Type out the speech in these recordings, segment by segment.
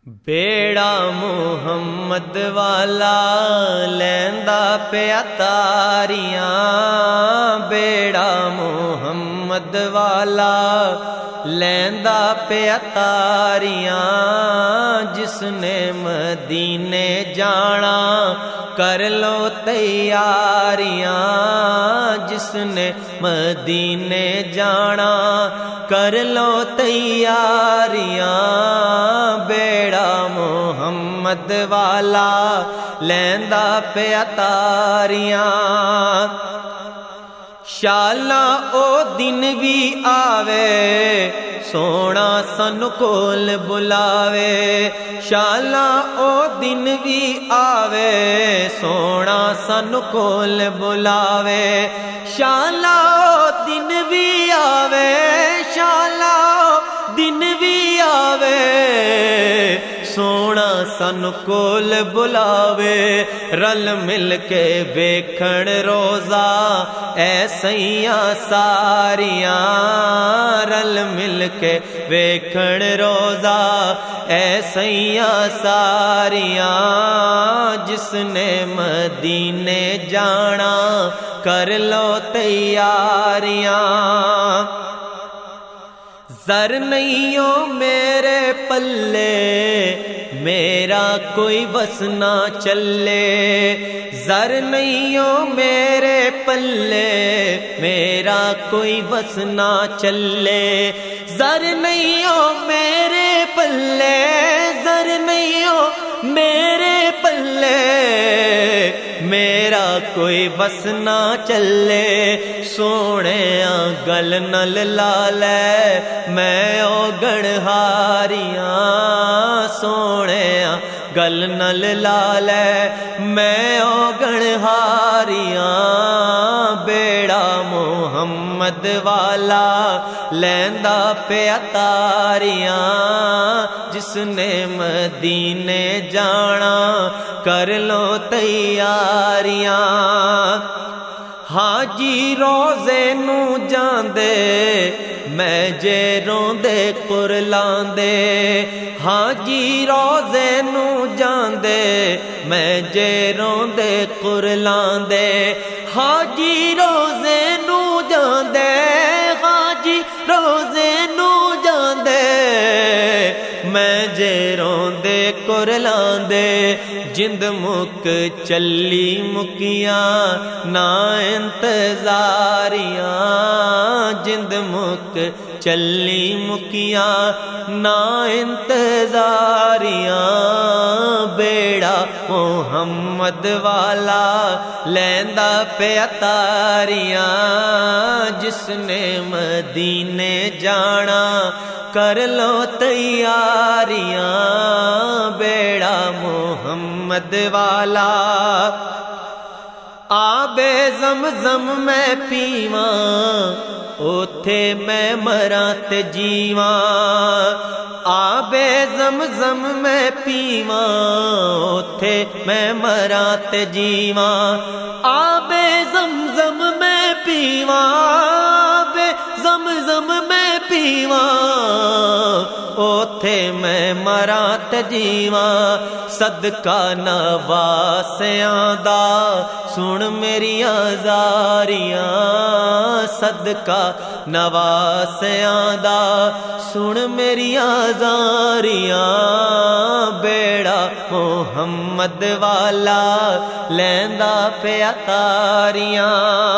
بیڑا محمد والا لیندا پیا تاریاں، بیڑا محمد والا لیندا پیا تاریاں، جس نے مدینے جانا کر لو تیاریاں، جس نے مدینے جانا کر لو تیاریاں، بیڑا محمد والا لیندا پیا تاریاں۔ شالاں او دن بھی آوے سونا سن کول بلاوے، شالاں او دن بھی آوے سونا سن کول بلاوے، شالاں او دن بھی آوے، شالاں او دن بھی آوے سونا سن کول بلاوے، رل مل کے ویکھن روزہ اے سیاں ساریاں، رل مل کے ویکھن روزہ اے سیاں ساریاں، جس نے مدینے جانا کر لو تیاریاں۔ زر نہیں ہو میرے پلے میرا کوئی بس نہ چلے، زر نہیں ہو میرے پلے میرا کوئی بس نہ چلے، زر نہیں ہو میرے پلے، زر نہیں ہو میرے پلے میرا کوئی بس نہ چلے، سونے گل نل لا لے میں او گڑھاریاں، سونے گل نل لا لے میں او گڑھاریاں، بیڑا محمد والا لیندا پیا تاریاں، جس نے مدینے جانا کر لو تیاریاں۔ حاجی روزے نو جاندے میں جے روندے قرلاندے، حاجی روزے نو جاندے میں جے روندے قرلاندے، حاجی روزے نو جاندے، حاجی روزے نو جاندے میں جے روندے قرلاندے، جند مک چلی مکیاں نا انتظاریاں، جند مک چلی مکیاں نا انتظاریاں، بیڑا محمد والا لیندا پیا تاریاں، جس نے مدینے جانا کر لو تیاریاں، بیڑا محمد والا۔ آبے زمزم میں پیواں اوتھے میں مراں تے جیواں، آبے زمزم میں پیواں اوتھے میں مراں تے جیواں، آبے زمزم میں پیواں، آبے زمزم میں پیواں اوتھے میں مراں تے جیواں، صدقہ نواسیاں دا سن میریاں زاریاں، صدقہ نواسیاں دا سن میریاں زاریاں، بیڑا محمد والا لیندا پیا تاریاں۔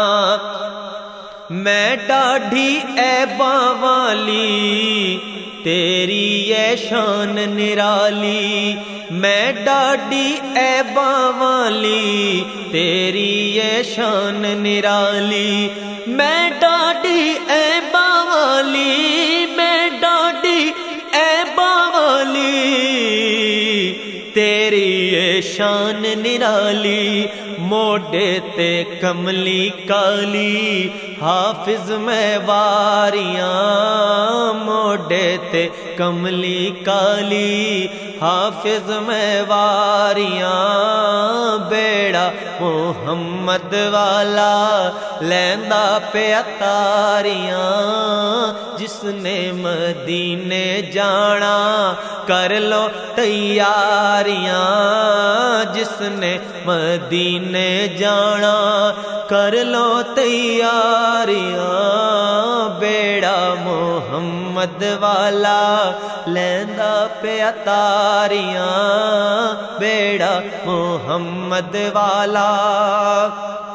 میں ڈاڈھی عیباں والی تیری اے شان نرالی، میں ڈاڈھی عیباں والی تیری اے شان نرالی، میں ڈاڈھی عیباں والی، میں ڈاڈھی عیباں والی تیری اے شان نرالی، موڈے تے کملی کالی حافظ میں واریاں، موڈے تے کملی کالی حافظ میں واریاں بیڑا محمد والا لیندا پیا تاریاں جس نے مدینے جانا کر لو تیاریاں جس نے مدینے جانا کر لو تیاریاں بیڑا محمد والا لیندا پیا تاریاں بیڑا محمد والا